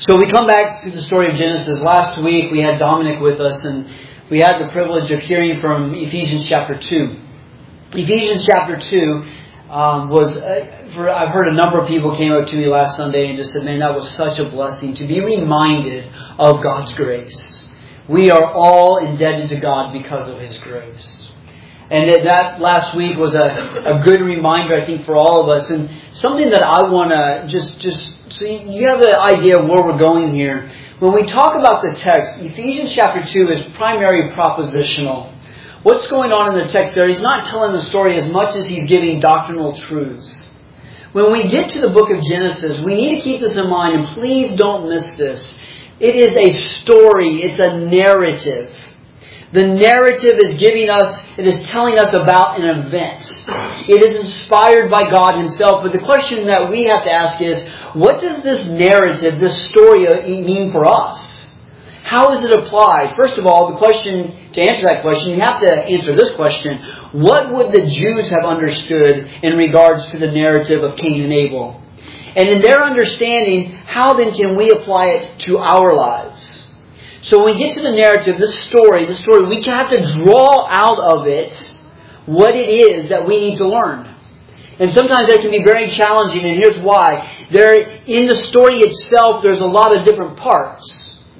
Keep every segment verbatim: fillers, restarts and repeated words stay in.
So we come back to the story of Genesis. Last week we had Dominic with us, and we had the privilege of hearing from Ephesians chapter two. Ephesians chapter two um, was, uh, for, I've heard a number of people came up to me last Sunday and just said, man, that was such a blessing to be reminded of God's grace. We are all indebted to God because of His grace. And that last week was a, a good reminder, I think, for all of us. And something that I want to just, just, so you have the idea of where we're going here. When we talk about the text, Ephesians chapter two is primarily propositional. What's going on in the text there? He's not telling the story as much as he's giving doctrinal truths. When we get to the book of Genesis, we need to keep this in mind, and please don't miss this. It is a story. It's a narrative. The narrative is giving us, it is telling us about an event. It is inspired by God Himself. But the question that we have to ask is, what does this narrative, this story mean for us? How is it applied? First of all, the question, to answer that question, you have to answer this question. What would the Jews have understood in regards to the narrative of Cain and Abel? And in their understanding, how then can we apply it to our lives? So when we get to the narrative, this story, this story, we have to draw out of it what it is that we need to learn. And sometimes that can be very challenging, and here's why. There, in the story itself, there's a lot of different parts.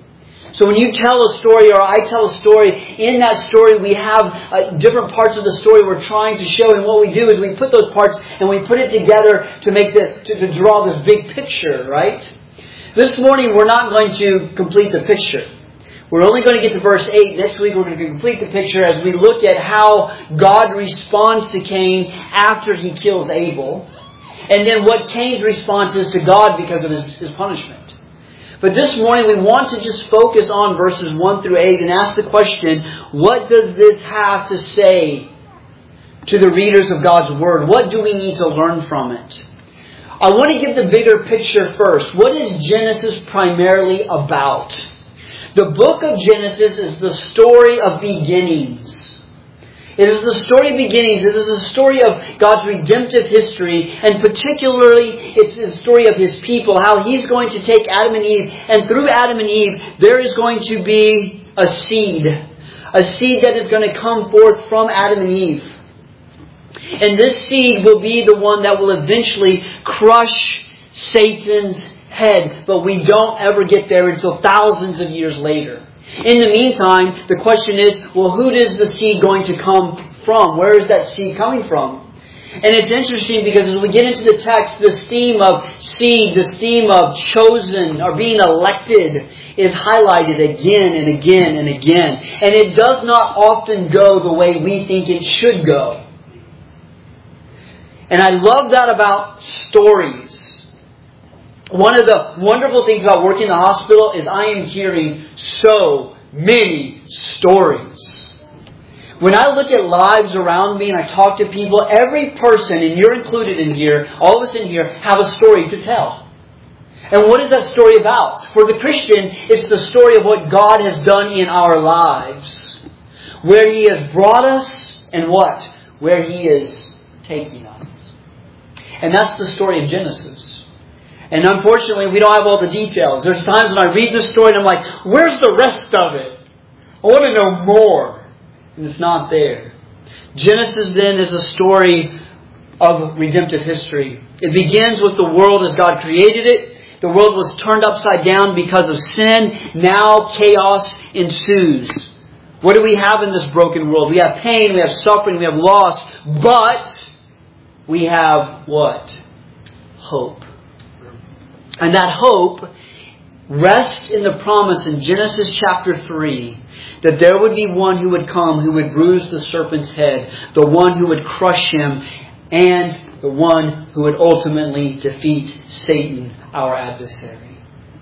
So when you tell a story, or I tell a story, in that story we have uh, different parts of the story we're trying to show, and what we do is we put those parts and we put it together to make the, to, to draw this big picture, right? This morning we're not going to complete the picture. We're only going to get to verse eight. Next week we're going to complete the picture as we look at how God responds to Cain after he kills Abel. And then what Cain's response is to God because of his, his punishment. But this morning we want to just focus on verses one through eight and ask the question, what does this have to say to the readers of God's Word? What do we need to learn from it? I want to give the bigger picture first. What is Genesis primarily about? The book of Genesis is the story of beginnings. It is the story of beginnings. It is the story of God's redemptive history. And particularly, it's the story of His people. How He's going to take Adam and Eve. And through Adam and Eve, there is going to be a seed. A seed that is going to come forth from Adam and Eve. And this seed will be the one that will eventually crush Satan's head, but we don't ever get there until thousands of years later. In the meantime, the question is, well, who is the seed going to come from? Where is that seed coming from? And it's interesting because as we get into the text, this theme of seed, this theme of chosen or being elected is highlighted again and again and again. And it does not often go the way we think it should go. And I love that about stories. One of the wonderful things about working in the hospital is I am hearing so many stories. When I look at lives around me and I talk to people, every person, and you're included in here, all of us in here, have a story to tell. And what is that story about? For the Christian, it's the story of what God has done in our lives. Where He has brought us and what? Where He is taking us. And that's the story of Genesis. And unfortunately, we don't have all the details. There's times when I read this story and I'm like, where's the rest of it? I want to know more. And it's not there. Genesis then is a story of redemptive history. It begins with the world as God created it. The world was turned upside down because of sin. Now chaos ensues. What do we have in this broken world? We have pain, we have suffering, we have loss. But we have what? Hope. And that hope rests in the promise in Genesis chapter three that there would be one who would come who would bruise the serpent's head, the one who would crush him, and the one who would ultimately defeat Satan, our adversary.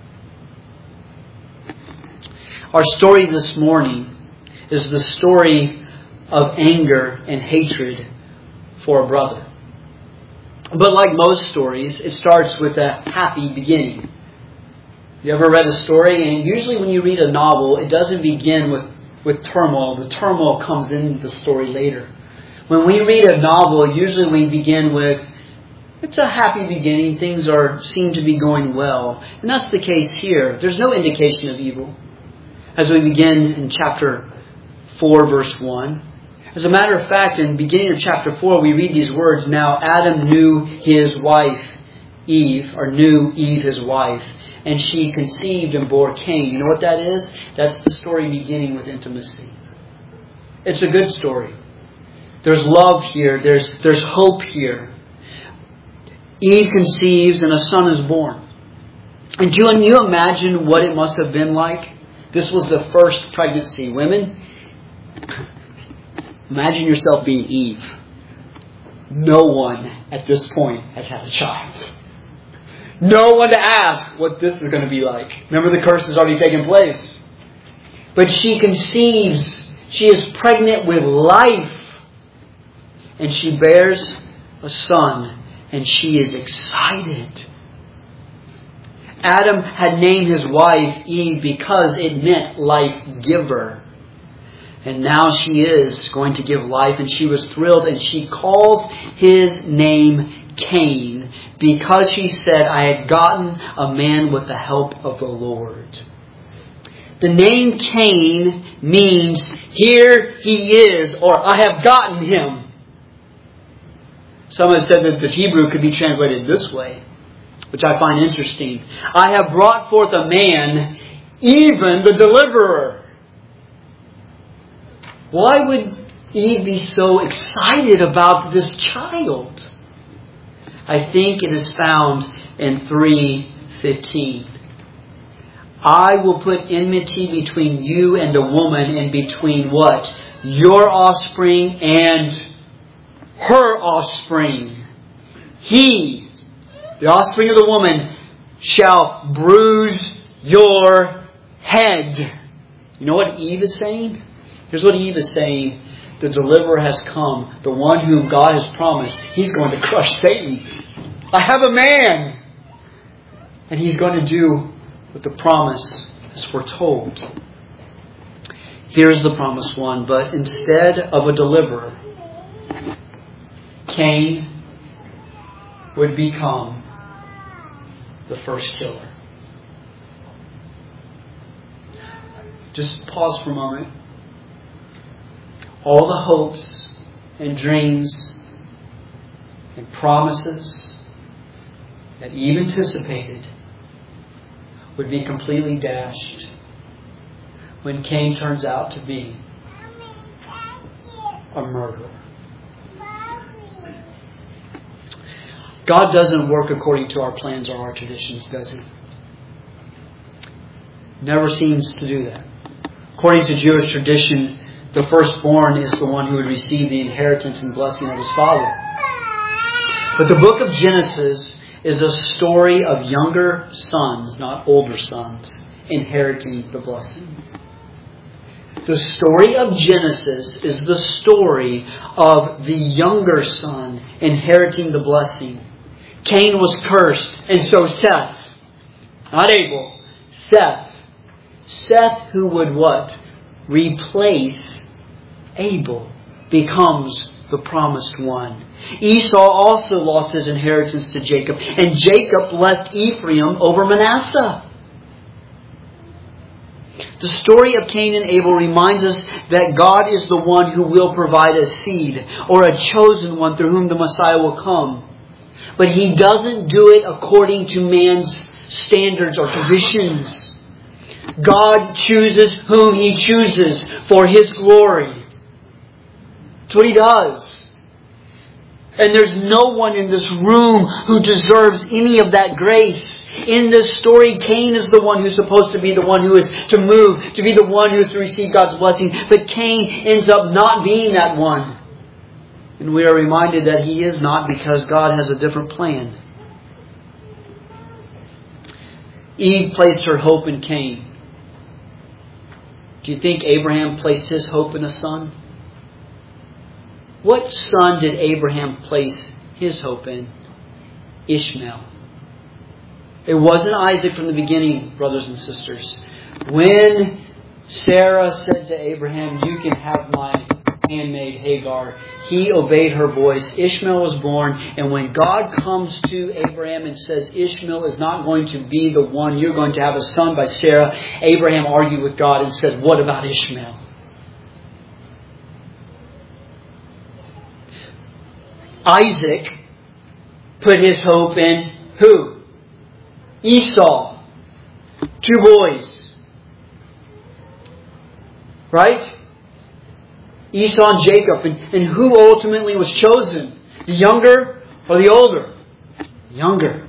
Our story this morning is the story of anger and hatred for a brother. But like most stories, it starts with a happy beginning. You ever read a story? And usually when you read a novel, it doesn't begin with, with turmoil. The turmoil comes in the story later. When we read a novel, usually we begin with It's a happy beginning. Things are seem to be going well. And that's the case here. There's no indication of evil. As we begin in chapter four, verse one. As a matter of fact, in the beginning of chapter four, we read these words, "Now Adam knew his wife, Eve," or knew Eve his wife, "and she conceived and bore Cain." You know what that is? That's the story beginning with intimacy. It's a good story. There's love here. There's, there's hope here. Eve conceives and a son is born. And can you imagine what it must have been like? This was the first pregnancy. Women, imagine yourself being Eve. No one at this point has had a child. No one to ask what this is going to be like. Remember, the curse has already taken place. But she conceives. She is pregnant with life. And she bears a son. And she is excited. Adam had named his wife Eve because it meant life giver. And now she is going to give life, and she was thrilled, and she calls his name Cain because she said, "I had gotten a man with the help of the Lord." The name Cain means, "Here he is," or "I have gotten him." Some have said that the Hebrew could be translated this way, which I find interesting. "I have brought forth a man, even the deliverer." Why would Eve be so excited about this child? I think it is found in three fifteen. "I will put enmity between you and the woman, and between" what? "Your offspring and her offspring. He," the offspring of the woman, "shall bruise your head." You know what Eve is saying? Here's what Eve is saying. The deliverer has come. The one whom God has promised. He's going to crush Satan. I have a man. And he's going to do what the promise is foretold. Here's the promised one. But instead of a deliverer, Cain would become the first killer. Just pause for a moment. All the hopes and dreams and promises that Eve anticipated would be completely dashed when Cain turns out to be a murderer. God doesn't work according to our plans or our traditions, does He? Never seems to do that. According to Jewish tradition, the firstborn is the one who would receive the inheritance and blessing of his father. But the book of Genesis is a story of younger sons, not older sons, inheriting the blessing. The story of Genesis is the story of the younger son inheriting the blessing. Cain was cursed, and so Seth. Not Abel. Seth. Seth, who would what? Replace Abel, becomes the promised one. Esau also lost his inheritance to Jacob, and Jacob blessed Ephraim over Manasseh. The story of Cain and Abel reminds us that God is the one who will provide a seed, or a chosen one through whom the Messiah will come. But He doesn't do it according to man's standards or traditions. God chooses whom He chooses for His glory. That's what He does. And there's no one in this room who deserves any of that grace. In this story, Cain is the one who's supposed to be the one who is to move, to be the one who is to receive God's blessing. But Cain ends up not being that one. And we are reminded that he is not, because God has a different plan. Eve placed her hope in Cain. Do you think Abraham placed his hope in a son? What son did Abraham place his hope in? Ishmael. It wasn't Isaac from the beginning, brothers and sisters. When Sarah said to Abraham, "You can have my handmaid Hagar. He obeyed her voice. Ishmael was born. And when God comes to Abraham and says, Ishmael is not going to be the one, you're going to have a son by Sarah, Abraham argued with God and said, what about Ishmael? Isaac put his hope in who? Esau. Two boys. Right? Esau and Jacob. And, and who ultimately was chosen? The younger or the older? Younger.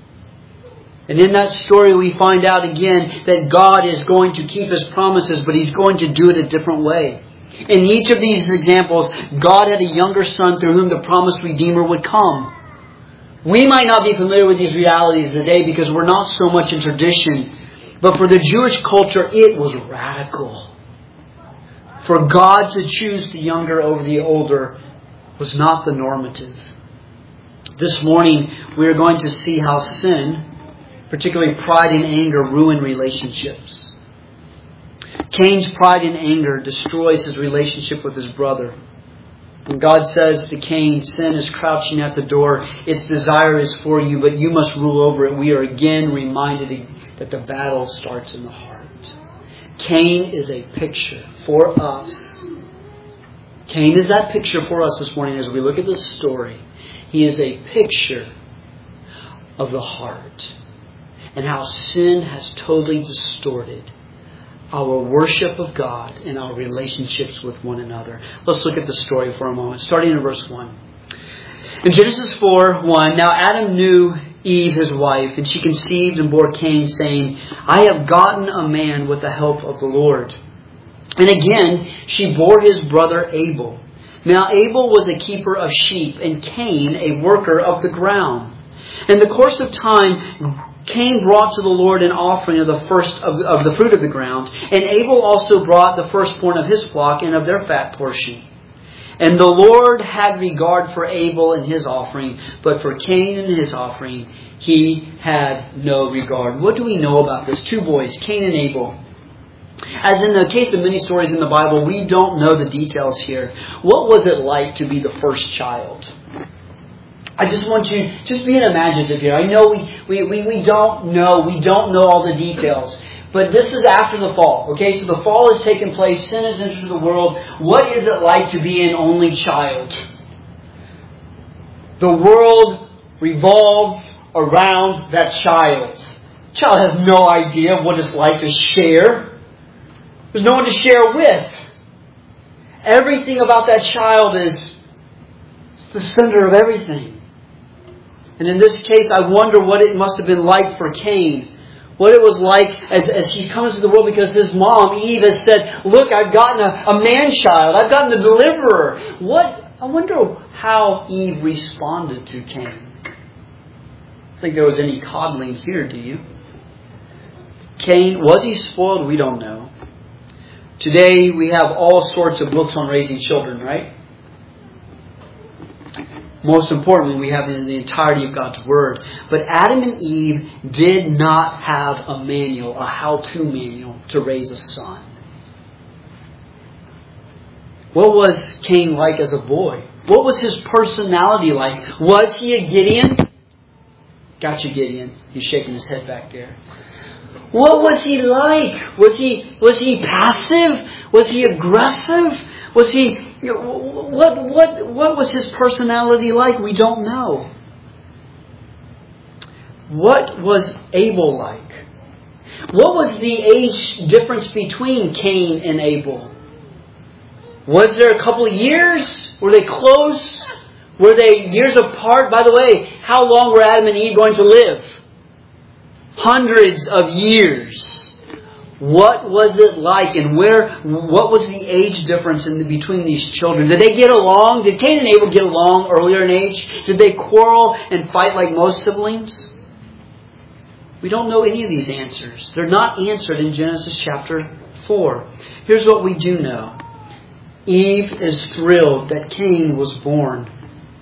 And in that story we find out again that God is going to keep His promises, but He's going to do it a different way. In each of these examples, God had a younger son through whom the promised Redeemer would come. We might not be familiar with these realities today because we're not so much in tradition. But for the Jewish culture, it was radical. For God to choose the younger over the older was not the normative. This morning, we are going to see how sin, particularly pride and anger, ruin relationships. Cain's pride and anger destroys his relationship with his brother. And God says to Cain, sin is crouching at the door. Its desire is for you, but you must rule over it. We are again reminded that the battle starts in the heart. Cain is a picture for us. Cain is that picture for us this morning as we look at this story. He is a picture of the heart and how sin has totally distorted our worship of God and our relationships with one another. Let's look at the story for a moment, starting in verse one. In Genesis four one, now Adam knew Eve, his wife, and she conceived and bore Cain, saying, I have gotten a man with the help of the Lord. And again, she bore his brother Abel. Now Abel was a keeper of sheep, and Cain a worker of the ground. In the course of time, Cain brought to the Lord an offering of the first of, of the fruit of the ground, and Abel also brought the firstborn of his flock and of their fat portion. And the Lord had regard for Abel and his offering, but for Cain and his offering he had no regard. What do we know about this? Two boys, Cain and Abel. As in the case of many stories in the Bible, we don't know the details here. What was it like to be the first child? I just want you, just being imaginative here. I know we, we, we, we don't know, we don't know all the details. But this is after the fall. Okay, so the fall has taken place, sin has entered the world. What is it like to be an only child? The world revolves around that child. The child has no idea what it's like to share. There's no one to share with. Everything about that child is it's the center of everything. And in this case, I wonder what it must have been like for Cain. What it was like as, as he comes to the world because his mom, Eve, has said, look, I've gotten a, a man-child. I've gotten the deliverer. What? I wonder how Eve responded to Cain. I don't think there was any coddling here, do you? Cain, was he spoiled? We don't know. Today, we have all sorts of books on raising children, right? Most importantly, we have the entirety of God's Word. But Adam and Eve did not have a manual, a how-to manual to raise a son. What was Cain like as a boy? What was his personality like? Was he a Gideon? Gotcha, Gideon. He's shaking his head back there. What was he like? Was he was he passive? Was he aggressive? Was he... What what what was his personality like? We don't know. What was Abel like? What was the age difference between Cain and Abel? Was there a couple of years? Were they close? Were they years apart? By the way, how long were Adam and Eve going to live? Hundreds of years. What was it like, and where? What was the age difference in the, between these children? Did they get along? Did Cain and Abel get along earlier in age? Did they quarrel and fight like most siblings? We don't know any of these answers. They're not answered in Genesis chapter four. Here's what we do know. Eve is thrilled that Cain was born.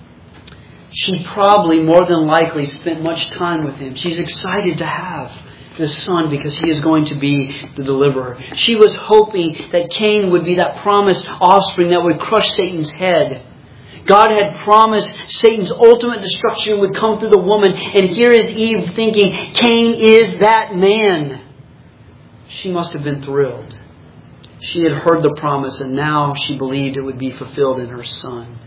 She probably, more than likely, spent much time with him. She's excited to have the Son because He is going to be the deliverer. She was hoping that Cain would be that promised offspring that would crush Satan's head. God had promised Satan's ultimate destruction would come through the woman. And here is Eve thinking, Cain is that man. She must have been thrilled. She had heard the promise and now she believed it would be fulfilled in her son.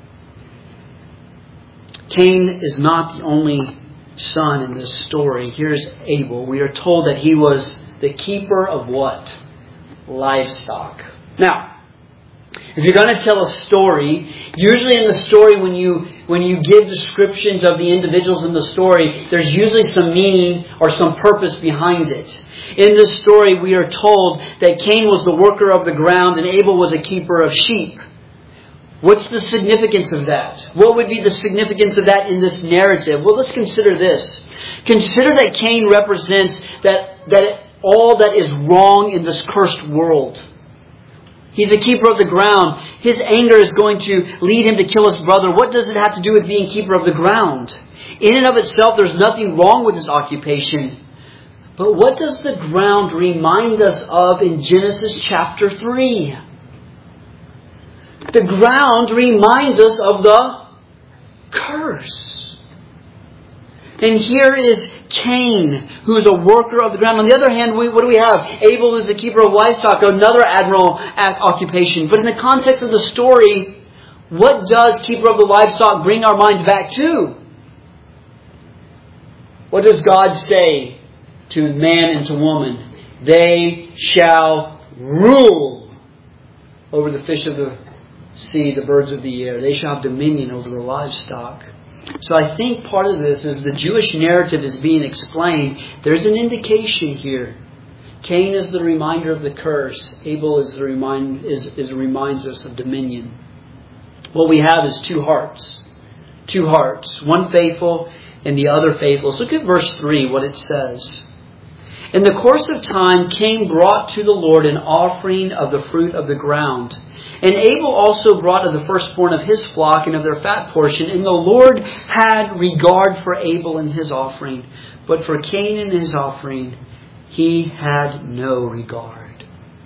Cain is not the only son in this story. Here's Abel. We are told that he was the keeper of what? Livestock. Now, if you're going to tell a story, usually in the story when you when you give descriptions of the individuals in the story, there's usually some meaning or some purpose behind it. In this story, we are told that Cain was the worker of the ground and Abel was a keeper of sheep. What's the significance of that? What would be the significance of that in this narrative? Well, let's consider this. Consider that Cain represents that, that all that is wrong in this cursed world. He's a keeper of the ground. His anger is going to lead him to kill his brother. What does it have to do with being keeper of the ground? In and of itself, there's nothing wrong with his occupation. But what does the ground remind us of in Genesis chapter three? The ground reminds us of the curse. And here is Cain, who is a worker of the ground. On the other hand, we, what do we have? Abel is the keeper of livestock, another admirable occupation. But in the context of the story, what does keeper of the livestock bring our minds back to? What does God say to man and to woman? They shall rule over the fish of the sea, the birds of the air. They shall have dominion over the livestock. So I think part of this is the Jewish narrative is being explained. There's an indication here. Cain is the reminder of the curse. Abel is the remind is, is reminds us of dominion. What we have is two hearts. Two hearts. One faithful and the other faithless. Look at verse three, what it says. In the course of time, Cain brought to the Lord an offering of the fruit of the ground. And Abel also brought of the firstborn of his flock and of their fat portion. And the Lord had regard for Abel and his offering. But for Cain and his offering, He had no regard.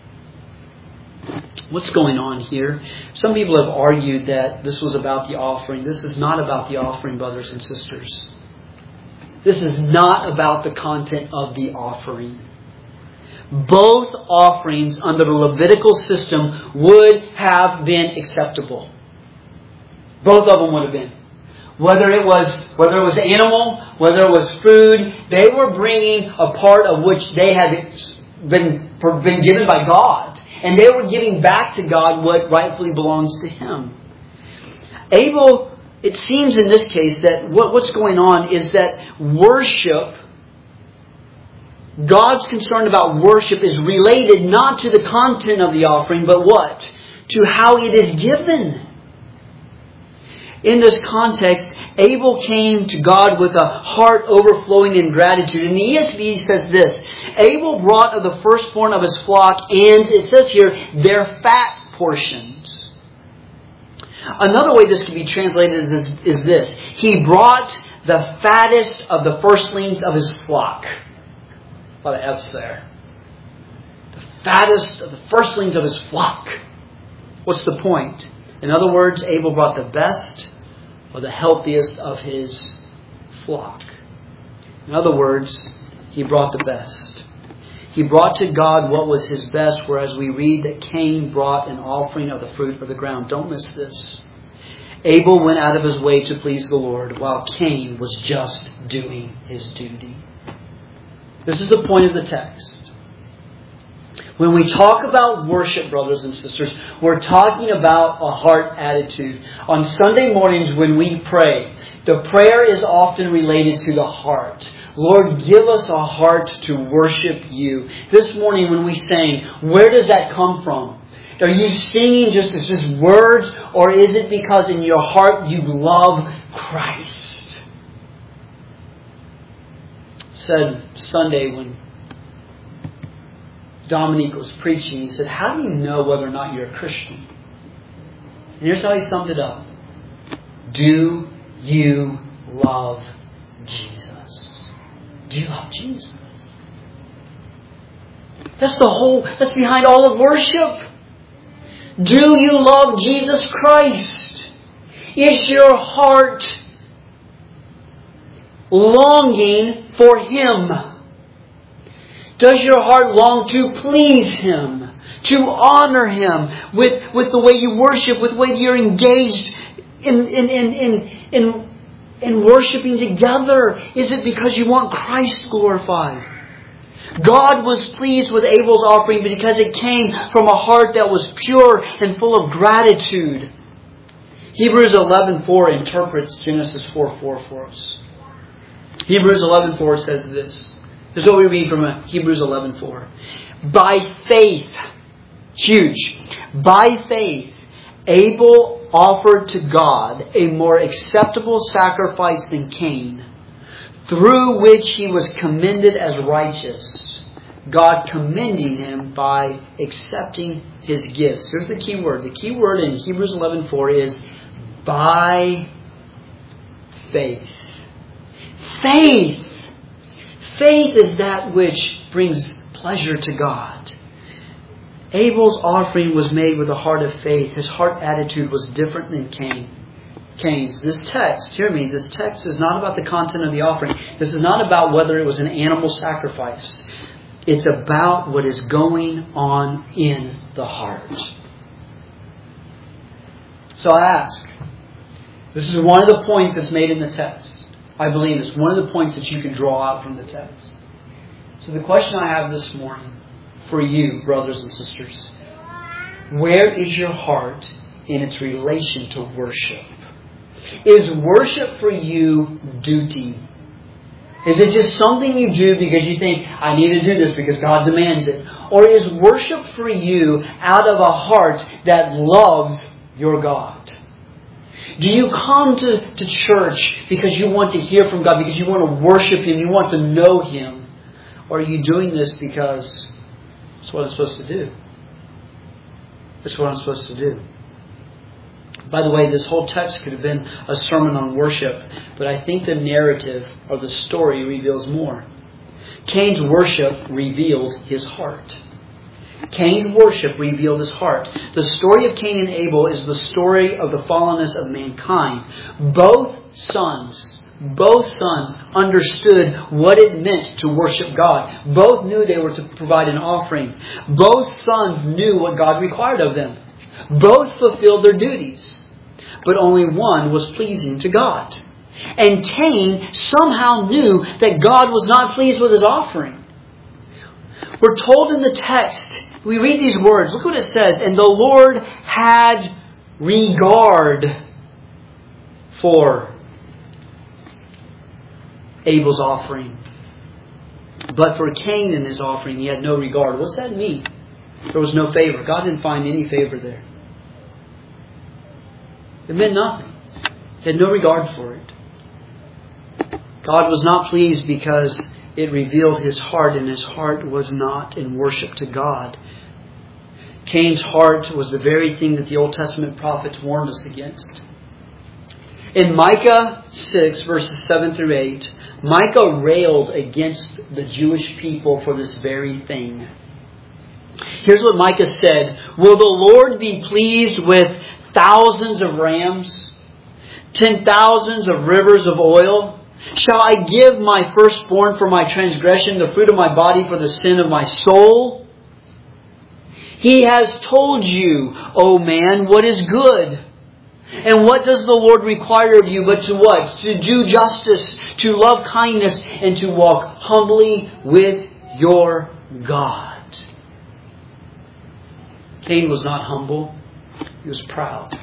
What's going on here? Some people have argued that this was about the offering. This is not about the offering, brothers and sisters. This is not about the content of the offering. Both offerings under the Levitical system would have been acceptable. Both of them would have been. Whether it was whether it was animal, whether it was food, they were bringing a part of which they had been, been given by God. And they were giving back to God what rightfully belongs to Him. Abel, it seems in this case that what, what's going on is that worship, God's concern about worship is related not to the content of the offering, but what? To how it is given. In this context, Abel came to God with a heart overflowing in gratitude. And the E S V says this, Abel brought of the firstborn of his flock, and it says here, their fat portions. Another way this can be translated is, is, is this. He brought the fattest of the firstlings of his flock. A lot of F's there. The fattest of the firstlings of his flock. What's the point? In other words, Abel brought the best or the healthiest of his flock. In other words, he brought the best. He brought to God what was his best, whereas we read that Cain brought an offering of the fruit of the ground. Don't miss this. Abel went out of his way to please the Lord, while Cain was just doing his duty. This is the point of the text. When we talk about worship, brothers and sisters, we're talking about a heart attitude. On Sunday mornings when we pray, the prayer is often related to the heart. Lord, give us a heart to worship You. This morning when we sang, where does that come from? Are you singing just as just words, or is it because in your heart you love Christ? Said Sunday when Dominique was preaching, he said, how do you know whether or not you're a Christian? And here's how he summed it up. Do you love Jesus? Do you love Jesus? That's the whole, that's behind all of worship. Do you love Jesus Christ? Is your heart longing for Him? Does your heart long to please Him? To honor Him with, with the way you worship, with the way you're engaged in, in, in, in, in, in worshiping together? Is it because you want Christ glorified? God was pleased with Abel's offering because it came from a heart that was pure and full of gratitude. Hebrews eleven four interprets Genesis four four for us. Hebrews eleven four says this. This is what we read from Hebrews eleven four. By faith, huge, by faith, Abel offered to God a more acceptable sacrifice than Cain, through which he was commended as righteous, God commending him by accepting his gifts. Here's the key word. The key word in Hebrews eleven four is by faith. Faith. Faith is that which brings pleasure to God. Abel's offering was made with a heart of faith. His heart attitude was different than Cain. Cain's. This text, hear me, this text is not about the content of the offering. This is not about whether it was an animal sacrifice. It's about what is going on in the heart. So I ask, this is one of the points that's made in the text. I believe it's one of the points that you can draw out from the text. So the question I have this morning for you, brothers and sisters, where is your heart in its relation to worship? Is worship for you duty? Is it just something you do because you think, I need to do this because God demands it? Or is worship for you out of a heart that loves your God? Do you come to, to church because you want to hear from God, because you want to worship Him, you want to know Him? Or are you doing this because it's what I'm supposed to do? It's what I'm supposed to do. By the way, this whole text could have been a sermon on worship, but I think the narrative or the story reveals more. Cain's worship revealed his heart. Cain's worship revealed his heart. The story of Cain and Abel is the story of the fallenness of mankind. Both sons, both sons understood what it meant to worship God. Both knew they were to provide an offering. Both sons knew what God required of them. Both fulfilled their duties. But only one was pleasing to God. And Cain somehow knew that God was not pleased with his offering. We're told in the text, we read these words, look what it says, and the Lord had regard for Abel's offering. But for Cain and his offering, He had no regard. What's that mean? There was no favor. God didn't find any favor there. It meant nothing. He had no regard for it. God was not pleased because it revealed his heart, and his heart was not in worship to God. Cain's heart was the very thing that the Old Testament prophets warned us against. In Micah six, verses seven through eight, Micah railed against the Jewish people for this very thing. Here's what Micah said. Will the Lord be pleased with thousands of rams? Ten thousands of rivers of oil? Shall I give my firstborn for my transgression, the fruit of my body for the sin of my soul? He has told you, O man, what is good. And what does the Lord require of you but to what? To do justice, to love kindness, and to walk humbly with your God. Cain was not humble. He was proud.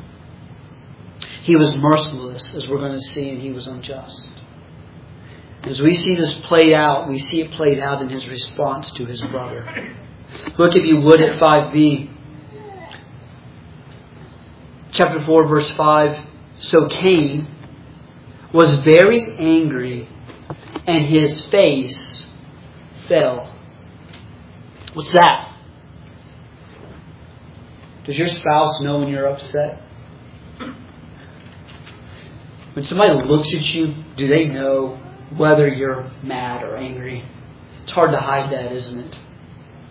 He was merciless, as we're going to see, and he was unjust. As we see this played out, we see it played out in his response to his brother. Look, if you would, at five b. Chapter four, verse five. So Cain was very angry, and his face fell. What's that? Does your spouse know when you're upset? When somebody looks at you, do they know whether you're mad or angry? It's hard to hide that, isn't it?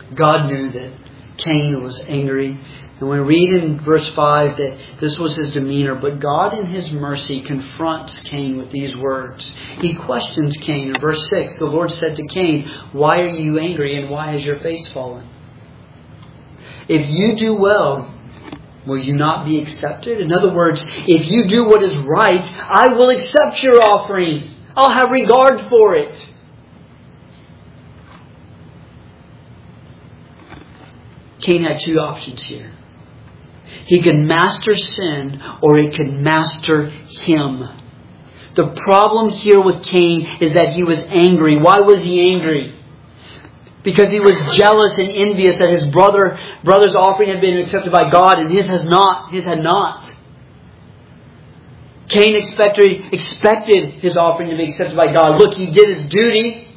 God knew that Cain was angry. And we read in verse five that this was his demeanor. But God in His mercy confronts Cain with these words. He questions Cain. In verse six, the Lord said to Cain, "Why are you angry and why has your face fallen? If you do well, will you not be accepted?" In other words, if you do what is right, I will accept your offering. I'll have regard for it. Cain had two options here. He could master sin or he could master him. The problem here with Cain is that he was angry. Why was he angry? Because he was jealous and envious that his brother brother's offering had been accepted by God and his has not. His had not. Cain expected, expected his offering to be accepted by God. Look, he did his duty.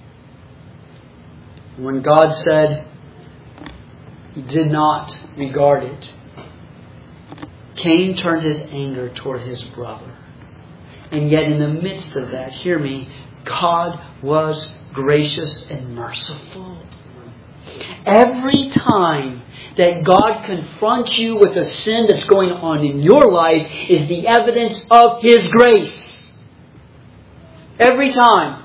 When God said, he did not regard it. Cain turned his anger toward his brother. And yet in the midst of that, hear me, God was gracious and merciful. Every time that God confronts you with a sin that's going on in your life is the evidence of His grace. Every time.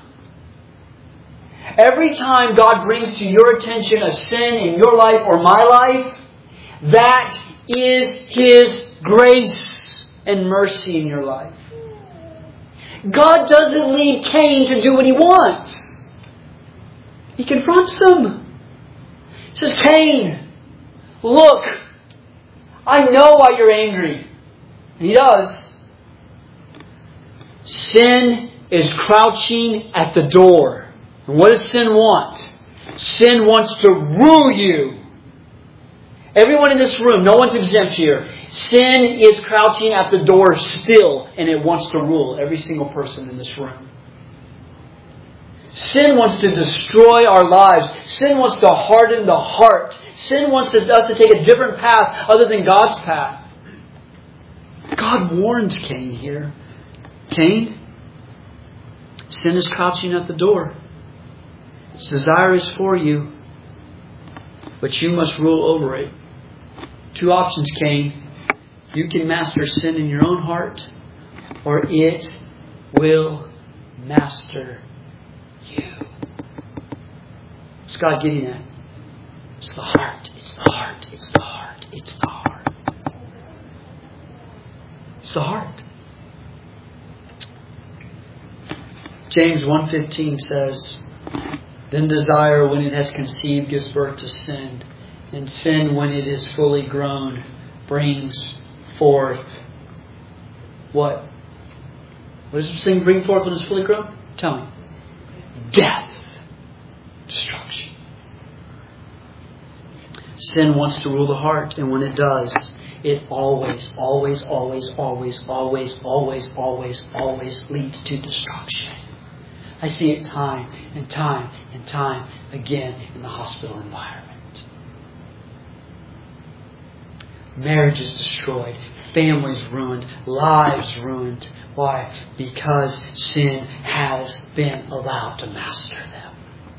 Every time God brings to your attention a sin in your life or my life, that is His grace and mercy in your life. God doesn't leave Cain to do what he wants. He confronts him. He says, "Cain, look, I know why you're angry." And he does. Sin is crouching at the door. And what does sin want? Sin wants to rule you. Everyone in this room, no one's exempt here. Sin is crouching at the door still, and it wants to rule every single person in this room. Sin wants to destroy our lives. Sin wants to harden the heart. Sin wants us to take a different path other than God's path. God warns Cain here. Cain, sin is crouching at the door. Its desire is for you, but you must rule over it. Two options, Cain. You can master sin in your own heart, or it will master you. What's God getting at? It's the heart. It's the heart. It's the heart. It's the heart. It's the heart. James one fifteen says, "Then desire, when it has conceived, gives birth to sin. And sin, when it is fully grown, brings forth" what? What does sin bring forth when it's fully grown? Tell me. Death. Destruction. Sin wants to rule the heart, and when it does, it always, always, always, always, always, always, always, always leads to destruction. I see it time and time and time again in the hospital environment. Marriage is destroyed. Families ruined. Lives ruined. Why? Because sin has been allowed to master them.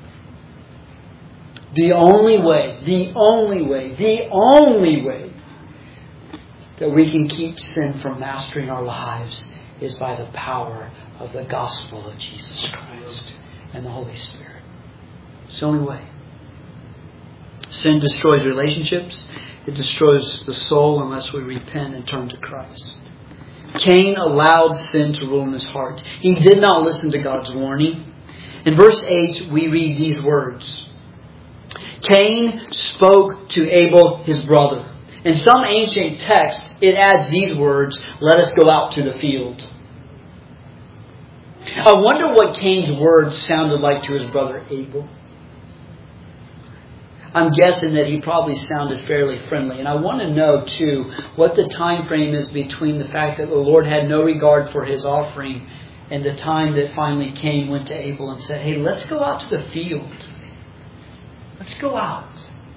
The only way, the only way, the only way that we can keep sin from mastering our lives is by the power of the gospel of Jesus Christ and the Holy Spirit. It's the only way. Sin destroys relationships. It destroys the soul unless we repent and turn to Christ. Cain allowed sin to rule in his heart. He did not listen to God's warning. In verse eight, we read these words. Cain spoke to Abel, his brother. In some ancient texts, it adds these words, "Let us go out to the field." I wonder what Cain's words sounded like to his brother Abel. I'm guessing that he probably sounded fairly friendly. And I want to know, too, what the time frame is between the fact that the Lord had no regard for his offering and the time that finally Cain went to Abel and said, "Hey, let's go out to the field. Let's go out."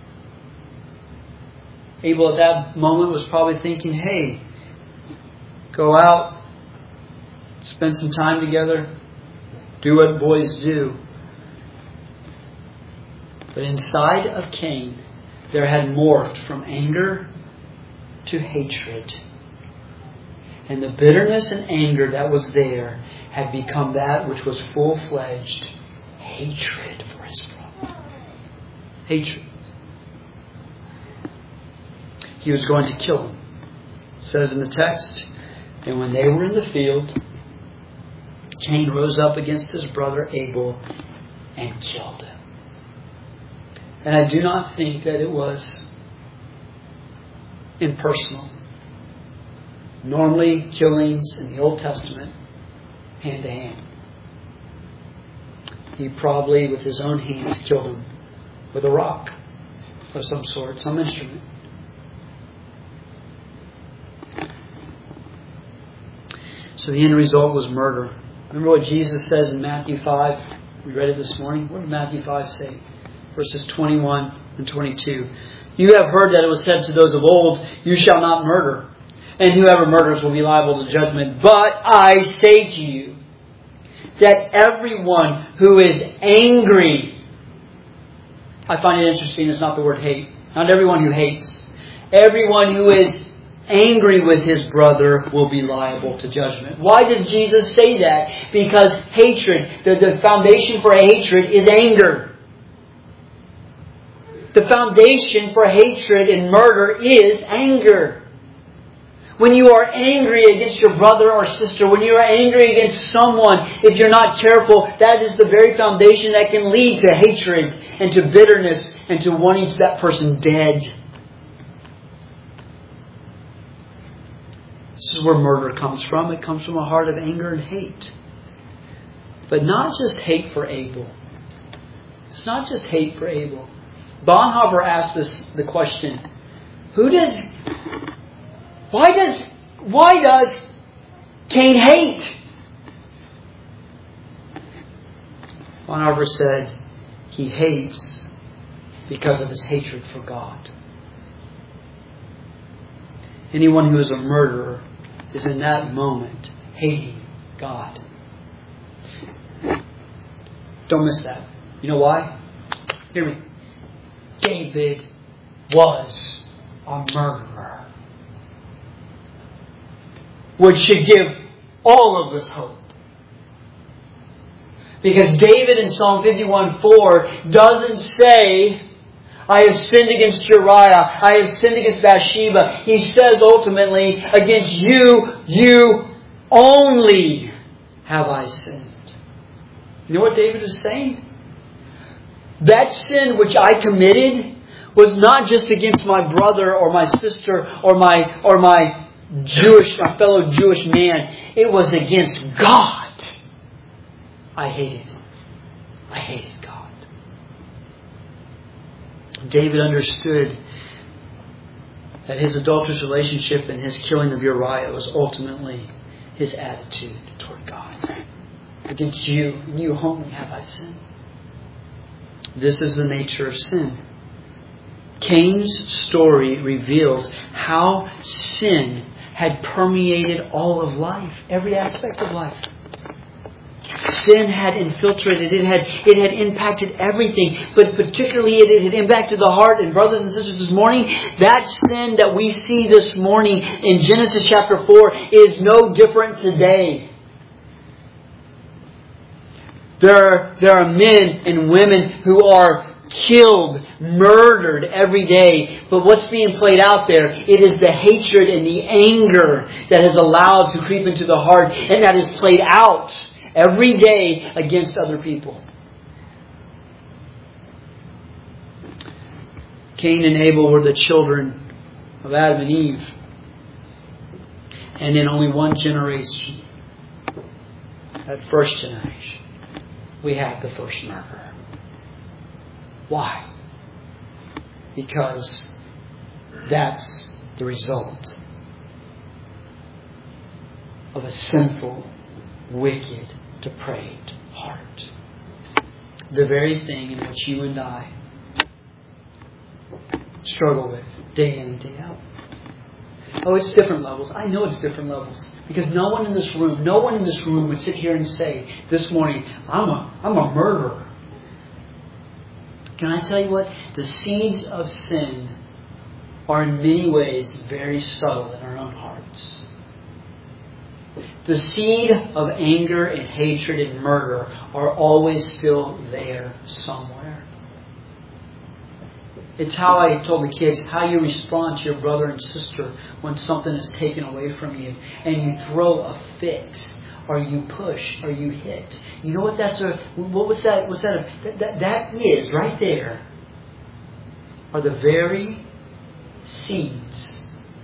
Abel at that moment was probably thinking, "Hey, go out, spend some time together, do what boys do." But inside of Cain, there had morphed from anger to hatred. And the bitterness and anger that was there had become that which was full-fledged hatred for his brother. Hatred. He was going to kill him. It says in the text, and when they were in the field, Cain rose up against his brother Abel and killed him. And I do not think that it was impersonal. Normally, killings in the Old Testament, hand to hand. He probably, with his own hands, killed him with a rock of some sort, some instrument. So the end result was murder. Remember what Jesus says in Matthew five? We read it this morning. What did Matthew five say? Verses twenty-one and twenty-two. You have heard that it was said to those of old, you shall not murder, and whoever murders will be liable to judgment. But I say to you that everyone who is angry, I find it interesting, it's not the word hate. Not everyone who hates. Everyone who is angry with his brother will be liable to judgment. Why does Jesus say that? Because hatred, the, the foundation for hatred is anger. The foundation for hatred and murder is anger. When you are angry against your brother or sister, when you are angry against someone, if you're not careful, that is the very foundation that can lead to hatred and to bitterness and to wanting that person dead. This is where murder comes from. It comes from a heart of anger and hate. But not just hate for Abel. It's not just hate for Abel. Bonhoeffer asked this the question, who does why does why does Cain hate? Bonhoeffer said he hates because of his hatred for God. Anyone who is a murderer is in that moment hating God. Don't miss that. You know why? Hear me. David was a murderer. Which should give all of us hope. Because David in Psalm fifty-one four doesn't say, I have sinned against Uriah, I have sinned against Bathsheba. He says ultimately, against you, you only have I sinned. You know what David is saying? That sin which I committed was not just against my brother or my sister or my or my Jewish, my fellow Jewish man. It was against God. I hated. I hated God. David understood that his adulterous relationship and his killing of Uriah was ultimately his attitude toward God. Against you, and you only have I sinned. This is the nature of sin. Cain's story reveals how sin had permeated all of life, every aspect of life. Sin had infiltrated, it had it had impacted everything, but particularly it, it had impacted the heart. And brothers and sisters, this morning, that sin that we see this morning in Genesis chapter four is no different today. There are, there are men and women who are killed, murdered every day. But what's being played out there? It is the hatred and the anger that is allowed to creep into the heart, and that is played out every day against other people. Cain and Abel were the children of Adam and Eve. And in only one generation, that first generation, we have the first murderer. Why? Because that's the result of a sinful, wicked, depraved heart. The very thing in which you and I struggle with day in and day out. Oh, it's different levels. I know it's different levels. Because no one in this room, no one in this room would sit here and say this morning, I'm a, I'm a murderer. Can I tell you what? The seeds of sin are in many ways very subtle in our own hearts. The seed of anger and hatred and murder are always still there somewhere. It's how I told the kids, how you respond to your brother and sister when something is taken away from you and you throw a fit, or you push, or you hit. You know what that's a, what was that, what's that, a, that, that, that is right there are the very seeds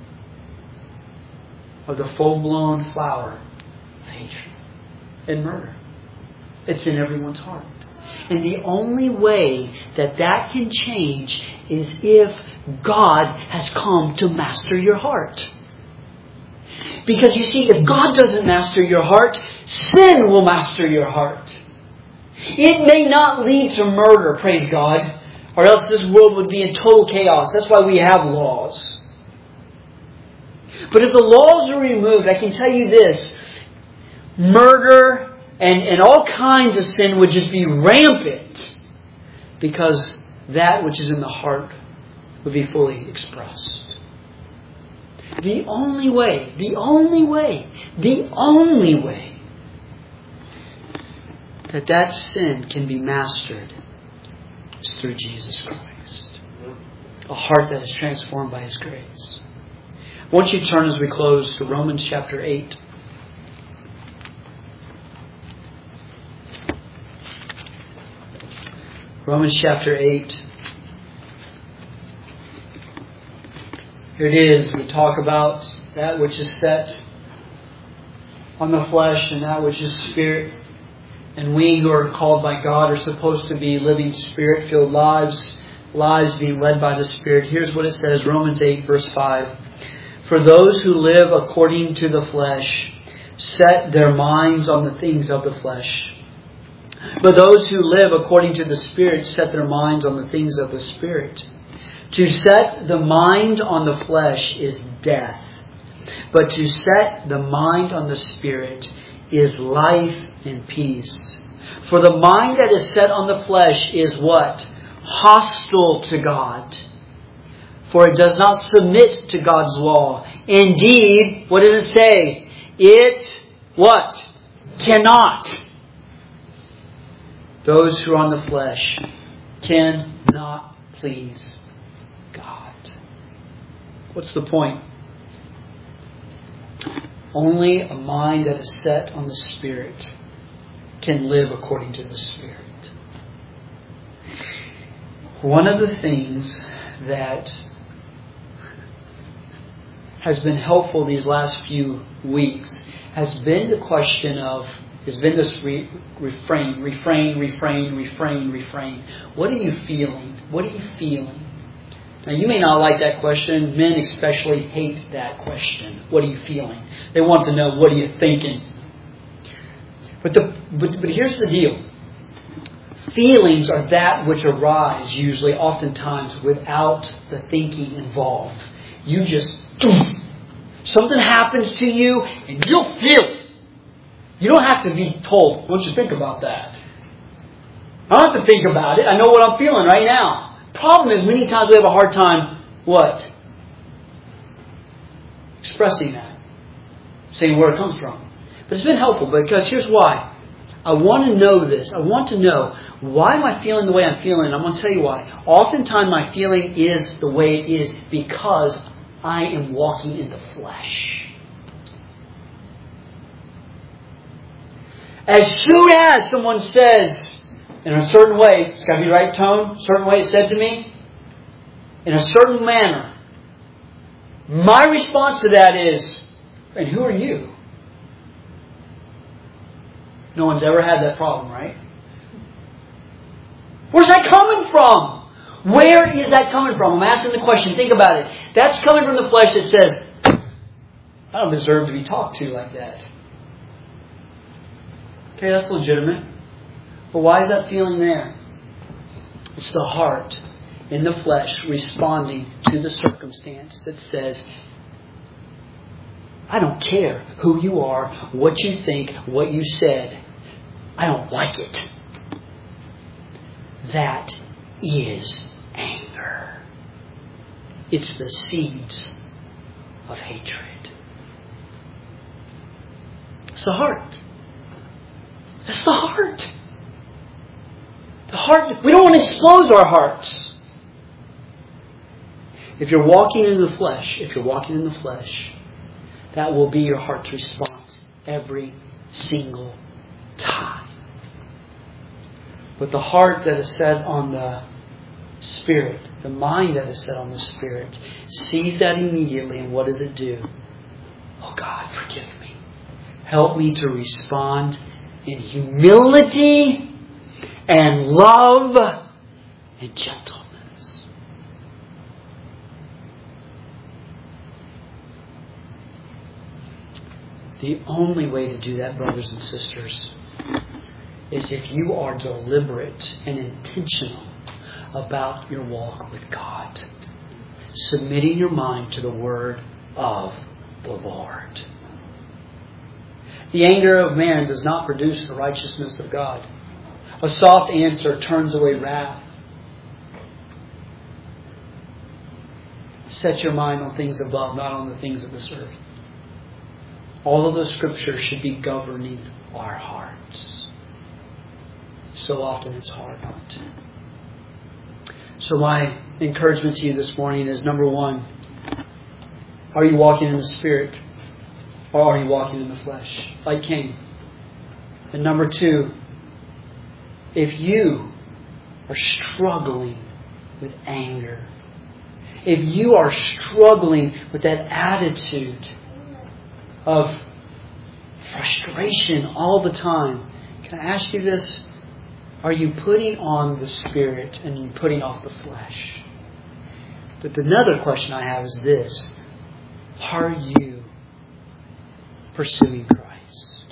of the full-blown flower of hatred and murder. It's in everyone's heart. And the only way that that can change is if God has come to master your heart. Because you see, if God doesn't master your heart, sin will master your heart. It may not lead to murder, praise God, or else this world would be in total chaos. That's why we have laws. But if the laws are removed, I can tell you this, murder and, and all kinds of sin would just be rampant, because that which is in the heart would be fully expressed. The only way, the only way, the only way that that sin can be mastered is through Jesus Christ. A heart that is transformed by His grace. I want you to turn as we close to Romans chapter eight. Romans chapter eight. Here it is. We talk about that which is set on the flesh and that which is spirit. And we who are called by God are supposed to be living Spirit-filled lives, lives being led by the Spirit. Here's what it says, Romans eight, verse five. For those who live according to the flesh set their minds on the things of the flesh. But those who live according to the Spirit set their minds on the things of the Spirit. To set the mind on the flesh is death, but to set the mind on the Spirit is life and peace. For the mind that is set on the flesh is what? Hostile to God. For it does not submit to God's law. Indeed, what does it say? It, what? Cannot. Those who are on the flesh cannot please God. What's the point? Only a mind that is set on the Spirit can live according to the Spirit. One of the things that has been helpful these last few weeks has been the question of, has been this re- refrain, refrain, refrain, refrain, refrain. What are you feeling? What are you feeling? Now, you may not like that question. Men especially hate that question. What are you feeling? They want to know, what are you thinking? But, the, but, but here's the deal. Feelings are that which arise usually, oftentimes, without the thinking involved. You just, something happens to you and you'll feel it. You don't have to be told, what you think about that. I don't have to think about it. I know what I'm feeling right now. Problem is, many times we have a hard time, what? Expressing that. Saying where it comes from. But it's been helpful because here's why. I want to know this. I want to know, why am I feeling the way I'm feeling? I'm going to tell you why. Oftentimes my feeling is the way it is because I am walking in the flesh. As soon as someone says, in a certain way, it's got to be the right tone, certain way it's said to me, in a certain manner, my response to that is, and who are you? No one's ever had that problem, right? Where's that coming from? Where is that coming from? I'm asking the question. Think about it. That's coming from the flesh that says, I don't deserve to be talked to like that. Okay, that's legitimate. But why is that feeling there? It's the heart in the flesh responding to the circumstance that says, I don't care who you are, what you think, what you said. I don't like it. That is anger. It's the seeds of hatred. It's the heart. It's the heart. The heart. We don't want to expose our hearts. If you're walking in the flesh, if you're walking in the flesh, that will be your heart's response every single time. But the heart that is set on the Spirit, the mind that is set on the Spirit, sees that immediately, and what does it do? Oh God, forgive me. Help me to respond in humility and love and gentleness. The only way to do that, brothers and sisters, is if you are deliberate and intentional about your walk with God, submitting your mind to the Word of the Lord. The anger of man does not produce the righteousness of God. A soft answer turns away wrath. Set your mind on things above, not on the things of this earth. All of the Scriptures should be governing our hearts. So often it's hard not to. So my encouragement to you this morning is, number one, are you walking in the Spirit or are you walking in the flesh like Cain? And number two, if you are struggling with anger, if you are struggling with that attitude of frustration all the time, can I ask you this? Are you putting on the Spirit and you putting off the flesh? But another question I have is this: are you pursuing Christ?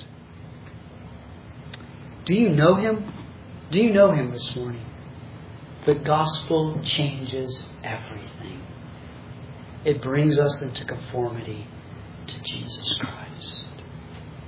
Do you know Him? Do you know Him this morning? The gospel changes everything. It brings us into conformity to Jesus Christ.